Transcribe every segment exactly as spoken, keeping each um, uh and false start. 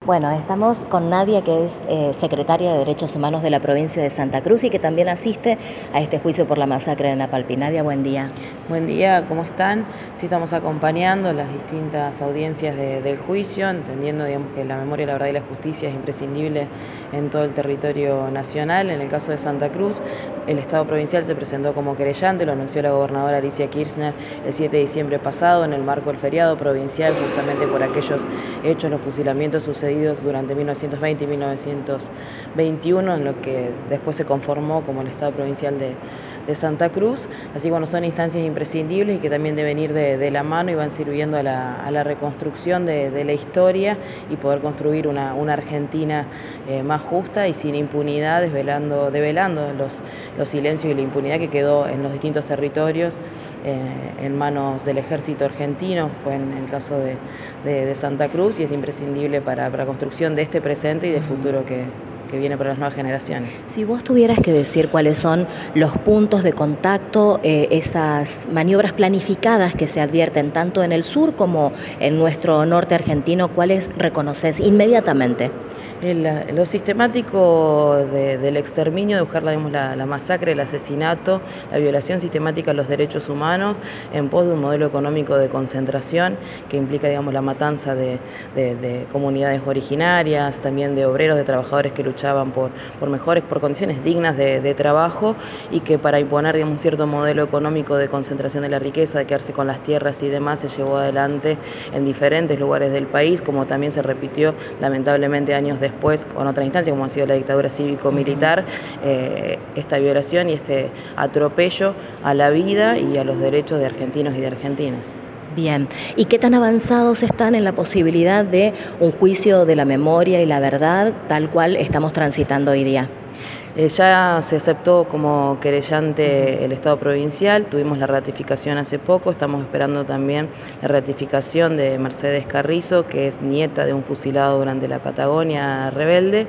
Bueno, estamos con Nadia, que es eh, secretaria de Derechos Humanos de la provincia de Santa Cruz y que también asiste a este juicio por la masacre de Napalpí. Nadia, buen día. Buen día, ¿cómo están? Sí, estamos acompañando las distintas audiencias de, del juicio, entendiendo, digamos, que la memoria, la verdad y la justicia es imprescindible en todo el territorio nacional. En el caso de Santa Cruz, el Estado provincial se presentó como querellante, lo anunció la gobernadora Alicia Kirchner el siete de diciembre pasado en el marco del feriado provincial, justamente por aquellos hechos, los fusilamientos sucedidos durante mil novecientos veinte y mil novecientos veintiuno, en lo que después se conformó como el Estado provincial de, de Santa Cruz. Así que bueno, son instancias imprescindibles y que también deben ir de, de la mano y van sirviendo a la, a la reconstrucción de, de la historia y poder construir una, una Argentina eh, más justa y sin impunidad, desvelando, develando los, los silencios y la impunidad que quedó en los distintos territorios eh, en manos del ejército argentino, fue en el caso de, de, de Santa Cruz, y es imprescindible para, para la construcción de este presente y del futuro que, que viene para las nuevas generaciones. Si vos tuvieras que decir cuáles son los puntos de contacto, eh, esas maniobras planificadas que se advierten tanto en el sur como en nuestro norte argentino, ¿cuáles reconoces inmediatamente? El, lo sistemático de, del exterminio, de buscar digamos, la, la masacre, el asesinato, la violación sistemática de los derechos humanos en pos de un modelo económico de concentración que implica digamos, la matanza de, de, de comunidades originarias, también de obreros, de trabajadores que luchaban por, por mejores, por condiciones dignas de, de trabajo, y que para imponer digamos, un cierto modelo económico de concentración de la riqueza, de quedarse con las tierras y demás, se llevó adelante en diferentes lugares del país, como también se repitió lamentablemente años después después con otra instancia como ha sido la dictadura cívico-militar, eh, esta violación y este atropello a la vida y a los derechos de argentinos y de argentinas. Bien, ¿y qué tan avanzados están en la posibilidad de un juicio de la memoria y la verdad tal cual estamos transitando hoy día? Eh, ya se aceptó como querellante el Estado provincial, tuvimos la ratificación hace poco, estamos esperando también la ratificación de Mercedes Carrizo, que es nieta de un fusilado durante la Patagonia rebelde,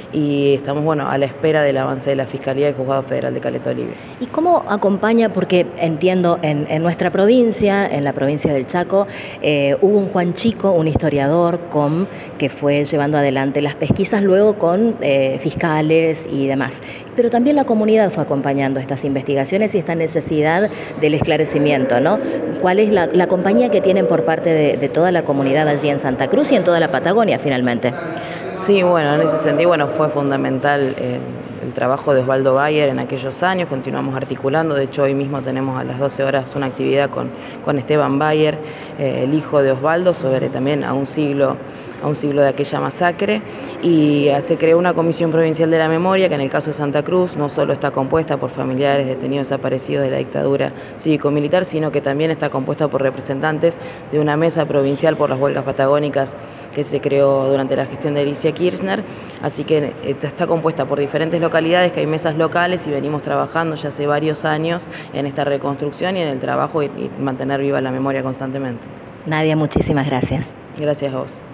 y estamos bueno a la espera del avance de la Fiscalía del Juzgado Federal de Caleta Olivia. ¿Y cómo acompaña? Porque entiendo, en, en nuestra provincia, en la provincia del Chaco, eh, hubo un Juan Chico, un historiador, com, que fue llevando adelante las pesquisas luego con eh, fiscales y demás. Pero también la comunidad fue acompañando estas investigaciones y esta necesidad del esclarecimiento, ¿no? ¿Cuál es la, la compañía que tienen por parte de, de toda la comunidad allí en Santa Cruz y en toda la Patagonia finalmente? Sí, bueno, en ese sentido, bueno, fue fundamental el, el trabajo de Osvaldo Bayer en aquellos años, continuamos articulando, de hecho hoy mismo tenemos a las doce horas una actividad con, con Esteban Bayer, eh, el hijo de Osvaldo, sobre también a un siglo, a un siglo de aquella masacre, y se creó una comisión provincial de la memoria que en el caso de Santa Cruz no solo está compuesta por familiares detenidos desaparecidos de la dictadura cívico-militar, sino que también está compuesta por representantes de una mesa provincial por las huelgas patagónicas que se creó durante la gestión de Alicia Kirchner, así que está compuesta por diferentes localidades, que hay mesas locales y venimos trabajando ya hace varios años en esta reconstrucción y en el trabajo y, y mantener viva la memoria constantemente. Nadia, muchísimas gracias. Gracias a vos.